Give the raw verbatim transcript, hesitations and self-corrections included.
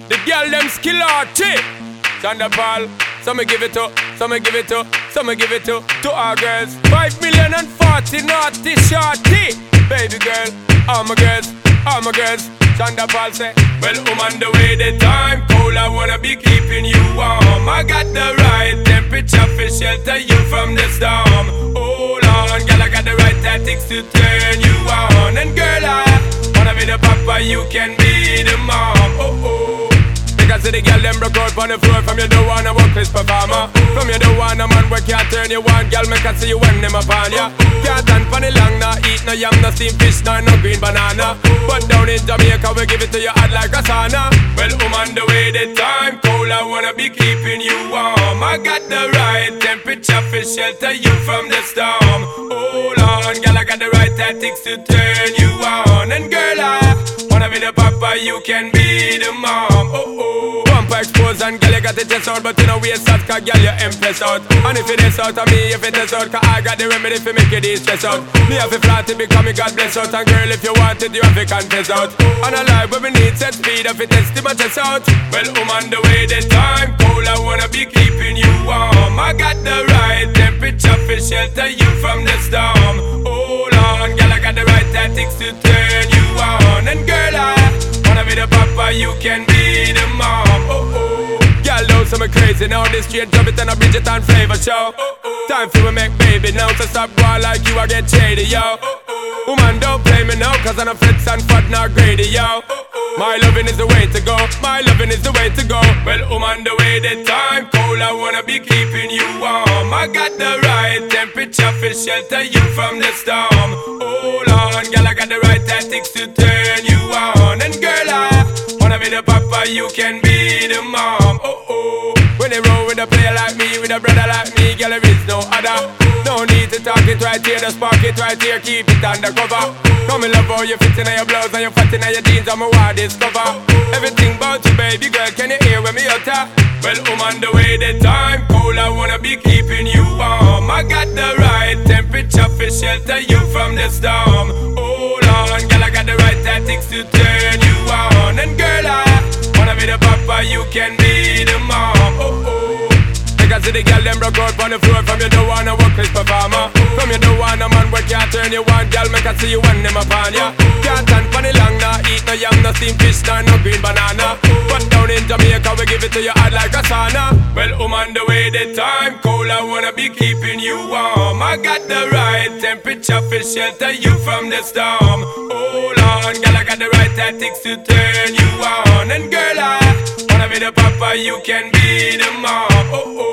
The girl them skill arty. Shonda Paul, some me give it to, some me give it to, some me give it to, to our girls. Five million and forty naughty shorty. Baby girl, all my girls, all my girls. Shonda Paul say, well, I'm on the way, the time cold, I wanna be keeping you warm. I got the right temperature for shelter you from the storm. Hold on, girl, I got the right tactics to turn you on. And girl, I wanna be the papa, you can be the mom. Oh, oh. Because the girl them broke out on the floor. From you don't wanna work this performer. From you don't wanna man work can't turn you on. Girl make I see you when them upon ya. Can't stand for the long, nah eat no yam, no steamed fish, nah no green banana. But down in Jamaica we give it to you hot like a sauna. Well, I'm on the way, the time cold, I wanna be keeping you warm. I got the right temperature for shelter you from the storm. Hold on, girl, I got the right tactics to turn you on. And girl, I wanna be the papa, you can be the mom. Oh oh. Bumper exposed and girl you got the chest out, but you know waist out, cause girl you empress out. And if it is out of me, if it is out, cause I got the remedy for make it stress out. Me have to flat it because me God bless out. And girl if you want it, you have to confess out. And a life where we need set speed, if it is to my chest out. Well, I'm on the way, the time cold, I wanna be keeping you warm. I got the right temperature for shelter you from the storm. Hold on, girl, I got the right tactics to turn you on. And girl, I wanna be the papa, you can be the mom. Oh oh. Girl, know some crazy now. This straight drop it and a Bridget and Flavor show. Oh, oh. Time for we make baby now. So stop going like you, I get shady, yo. Oh, oh. Woman, don't play me now, cause I'm a fits and fat, not greedy, yo. Oh, oh. My loving is the way to go. My loving is the way to go. Well, I'm on the way, the time cold, I wanna be keeping you warm. I got the right temperature for shelter you from the storm. Hold on, girl, I got the right tactics to turn you on. And girl, I wanna be the papa, you can be the mom. Oh oh. When they roll with a player like me, with a brother like me, girl, there is no other. No need to talk it right here, just spark it right here, keep it undercover. Come in love how you fit in your blouse and you fat in your jeans, I'm a wild discover. Everything about you, baby girl, can you hear when me utter? Well, I'm on the way, the time cold, I wanna be keeping you warm. I got the right temperature for shelter you from the storm. Hold on, girl, I got the right tactics to turn you on. And girl, I wanna be the papa, you can be the mom. Oh oh. Because the girl them broke out on the floor. From you don't wanna work this performer. From you don't wanna man work can't turn you on. Girl make I see you when them upon ya. Can't stand for the long, nah eat no yam, no steamed fish, nah no green banana. But down in Jamaica we give it to you hot like a sauna. Well, I'm on the way, the time cold, I wanna be keeping you warm. I got the right temperature for shelter you from the storm. Hold on, girl, I got the right tactics to turn you on. And girl, I wanna be the papa, you can be the mom. Oh oh.